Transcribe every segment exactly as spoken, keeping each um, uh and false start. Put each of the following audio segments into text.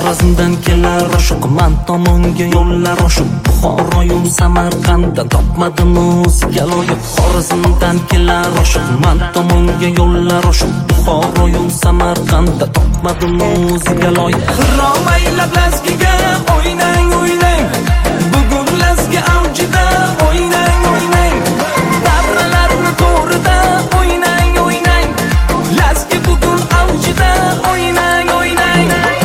Xorazmdan kelar oshiq, man tomonga yo'llar oshiq. Buxoroyu Samarqanddan topmadim o'ziga loyiq. Xorazmdan kelar oshiq, man tomonga yo'llar oshiq. Buxoroyu Samarqanddan topmadim o'ziga loyiq. Xiromaylar lazgiga o'ynang o'ynang, bugun lazgi avjida o'ynang o'ynang. Davralarni to'rida o'ynang o'ynang, lazgi bugun avjida o'ynang o'ynang.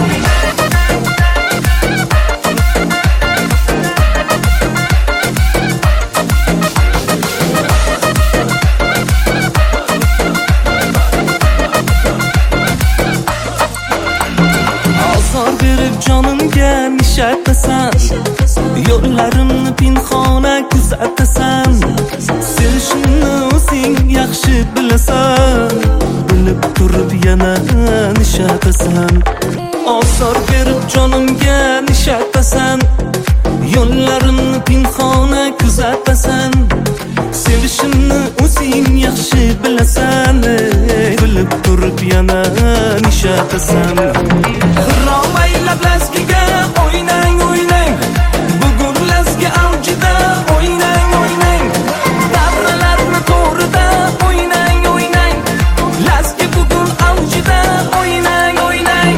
Azor berib jonimga nishatasan, yo'llarimni pinhona kuzatasan. Sevishimni o'zing yaxshi bilasan, bilib turib yana nishatasan. Azor berib jonimga nishatasan, yo'llarimni pinhona kuzatasan. Sevishimni o'zing yaxshi bilasan, bilib turib yana nishatasan. Xiromaylar lazgiga o'ynang o'ynang, bugun lazgi avjida o'ynang o'ynang. Davralarni to'rida o'ynang o'ynang, lazgi bugun avjida o'ynang o'ynang.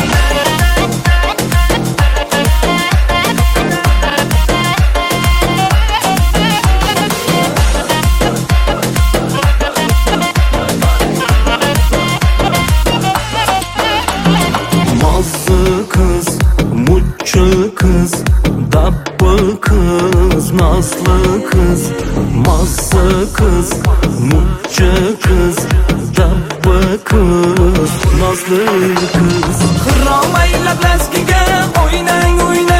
Mazlı kız, mutlu kız, dabba kız, nazlı kız. Mazlı kız, mutlu kız, dabba kız, nazlı kız. Xiromaylar lazgiga o'ynang o'ynang.